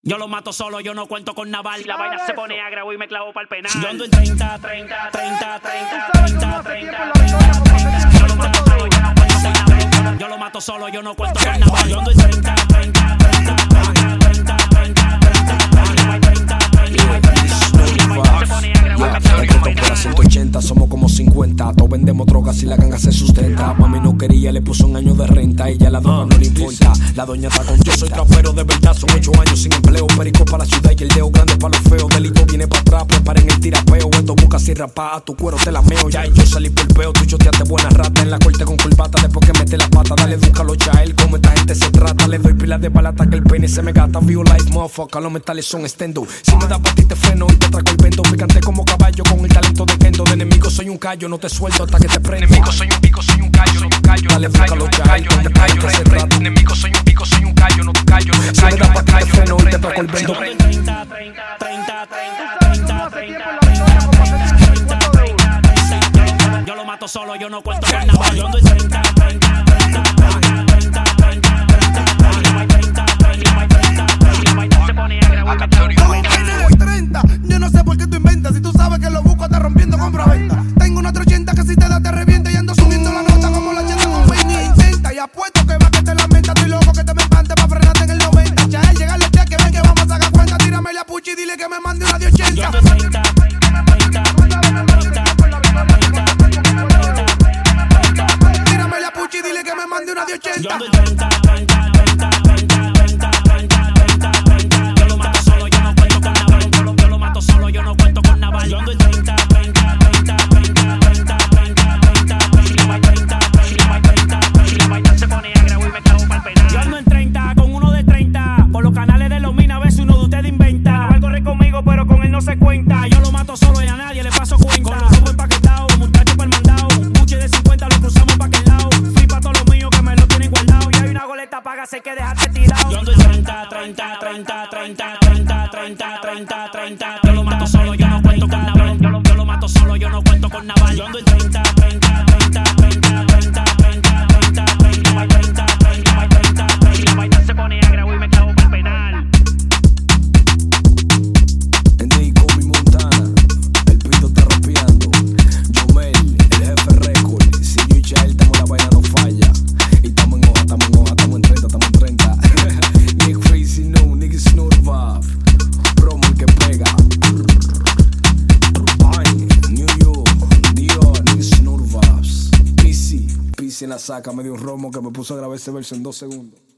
Yo lo mato solo, yo no cuento con naval. Y la vaina se pone agra y me clavo pa'l penal. Yo ando en 30, 30, 30, 30, 30, 30, 30, 30. Yo lo mato solo, yo no cuento con naval. Yo lo mato solo, yo no cuento con naval. Yo ando en 30, 30, 30, 30, 30, 30, 30, 180, somos como 50. Todos vendemos drogas y la ganga se sustenta. Mami no quería, le puso un año de renta. Ella la droga no le importa. La doña está contenta. Yo soy trapero de verdad, son 8 años sin empleo. Perico para la ciudad y el dedo grande para los feos. Delito viene para atrás, preparen el tirapeo. Esto busca sin rapar, a tu cuero te la meo. Ya yo salí por peo, tú choteaste buena rata. En la corte con corbata, después que mete la pata. Dale, dúcalo ya él, como esta gente se trata. Le doy pilas de balata que el pene se me gata. View life, motherfucker, los metales son estendo. Si me da pa' ti te freno y te atraco el vento. Picante como caballo con el talento de Kendo. De enemigo soy un callo, no te suelto hasta que te prendo. Enemigo soy un pico, soy un callo, no te callo. Dale, búscalo ya él, como esta gente se trata. Enemigo soy un pico, soy un callo, no te callo. Si me da pa' ti te freno y te atraco el vento. 30, 30, 30, 30, 30, 30, 30, 30. Yo lo mato solo, yo no cuento con naval. Yo ando en 30, 30, 30, 30, 30, 30, 30, 30. Se pone agra, Voy 30, yo no sé por qué tú inventas. Si tú sabes que lo busco, está rompiendo compra-venta. Tengo una 380 que si te da te revienta. Y ando subiendo la nota como la 80 con Peña. Intenta y apuesto que va que te lamenta. Estoy loco que te me espante pa' frenarte en el 90. Chael, llega los cheques, ven que vamos a sacar cuenta. Tírame la pucha y dile que me mande una de 80. Yo ando en 30, 30, 30, 30. Tírame la pucha y dile que me mande una de 80. Yo ando en 30, 30, 30, 30, 30, 30, 30, 30. Yo lo mato solo, yo no cuento con naval. Yo lo mato solo, yo no cuento con naval. Yo ando en 30, 30, 30, 30, 30, 30, 30, 30, 30, 30. La vaina se pone agra y me clavo pa'l penal. Yo ando en 30 con uno de 30. Por los canales de los minas, a veces uno de ustedes inventa. Naval corre conmigo, pero con él no se cuenta. Yo lo mato solo y a nadie le paso cuenta. Con los ojos empaquetados, muchachos pa'l mandado. Buche de 50 lo cruzamos pa' aquel lado. Fui pa' todos los míos que me lo tienen guardado. Y hay una goleta paga, sé que dejaste tirado. Yo ando en 30, 30, 30, 30, 30, 30, 30, 30. Yo lo mato solo, yo no cuento con naval. Yo lo mato solo, yo no cuento con naval. Yo ando en 30, 30, 30, 30, 30, 30, 30, 30, 30, 30, 30. La vaina se pone agra y me clavo pa'l penal. En Dico, mi Montana, el pito está rapeando. Yomel, el jefe récord. Si yo y Chael estamos, la vaina no falla. Y estamos en hoja, estamos en hoja, estamos en 30, estamos en 30. Nick Crazy, no, nigga Snort Vibe. Promo el que pega. Ay, New York, Dior, nigga Snort Vibes. PC en la saca, me dio un romo que me puso a grabar ese verso en 2 segundos.